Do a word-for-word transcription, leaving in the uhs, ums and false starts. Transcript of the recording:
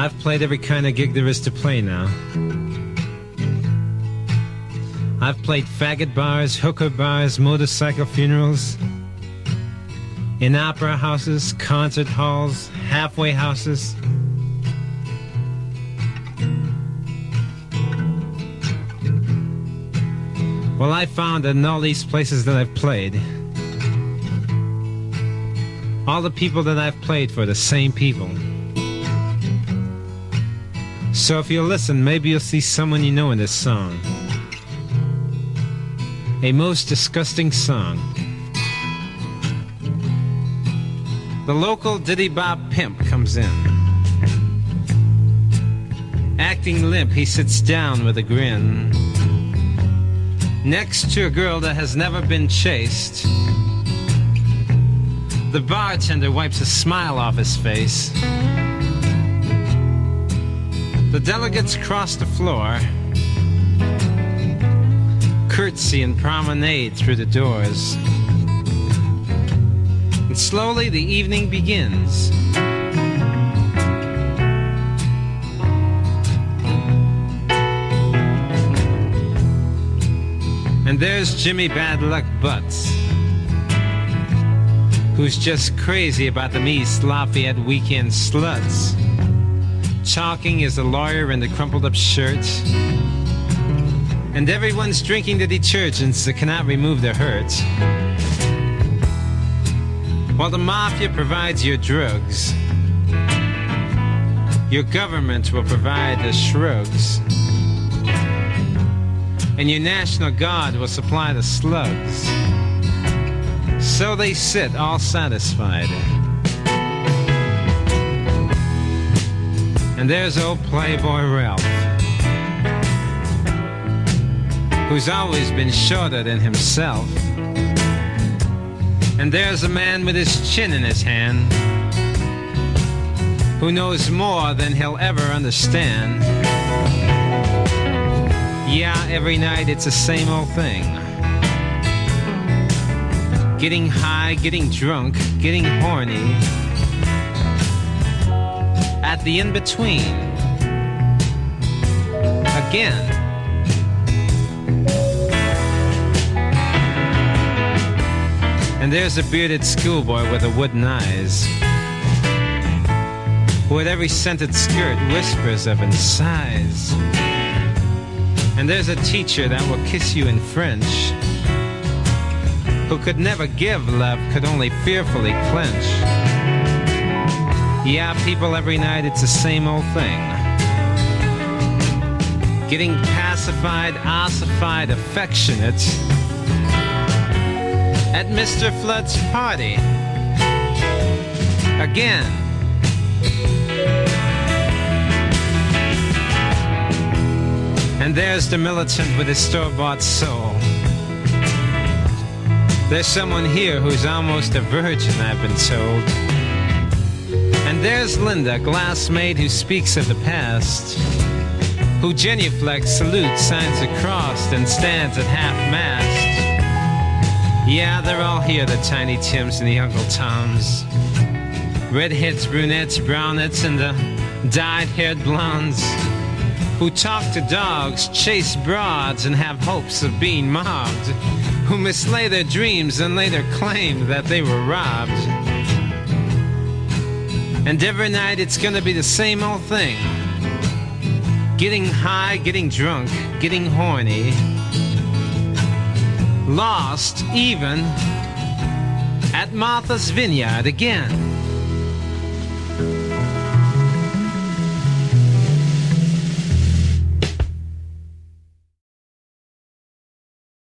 I've played every kind of gig there is to play now. I've played faggot bars, hooker bars, motorcycle funerals, in opera houses, concert halls, halfway houses. Well, I found that in all these places that I've played, all the people that I've played for are the same people. So if you listen, maybe you'll see someone you know in this song. A most disgusting song. The local diddy-bop pimp comes in. Acting limp, he sits down with a grin. Next to a girl that has never been chased. The bartender wipes a smile off his face. The delegates cross the floor, curtsy and promenade through the doors. And slowly the evening begins. And there's Jimmy Bad Luck Butts, who's just crazy about them East Lafayette weekend sluts. Talking as a lawyer in the crumpled up shirt. And everyone's drinking the detergents that cannot remove their hurt. While the mafia provides your drugs, your government will provide the shrugs. And your National Guard will supply the slugs. So they sit all satisfied. And there's old Playboy Ralph, who's always been shorter than himself. And there's a man with his chin in his hand, who knows more than he'll ever understand. Yeah, every night it's the same old thing. Getting high, getting drunk, getting horny. At the in-between, again. And there's a bearded schoolboy with a wooden eyes, who at every scented skirt whispers of and sighs. And there's a teacher that will kiss you in French, who could never give love, could only fearfully clench. Yeah, people, every night it's the same old thing. Getting pacified, ossified, affectionate at Mister Flood's party. Again. And there's the militant with his store-bought soul. There's someone here who's almost a virgin, I've been told. And there's Linda, glass-maid, who speaks of the past, who genuflects, salutes, signs a cross, and stands at half-mast. Yeah, they're all here, the Tiny Tims and the Uncle Toms. Redheads, brunettes, brownettes, and the dyed-haired blondes, who talk to dogs, chase broads, and have hopes of being mobbed, who mislay their dreams and later claim that they were robbed. And every night it's gonna be the same old thing. Getting high, getting drunk, getting horny. Lost even at Martha's Vineyard again.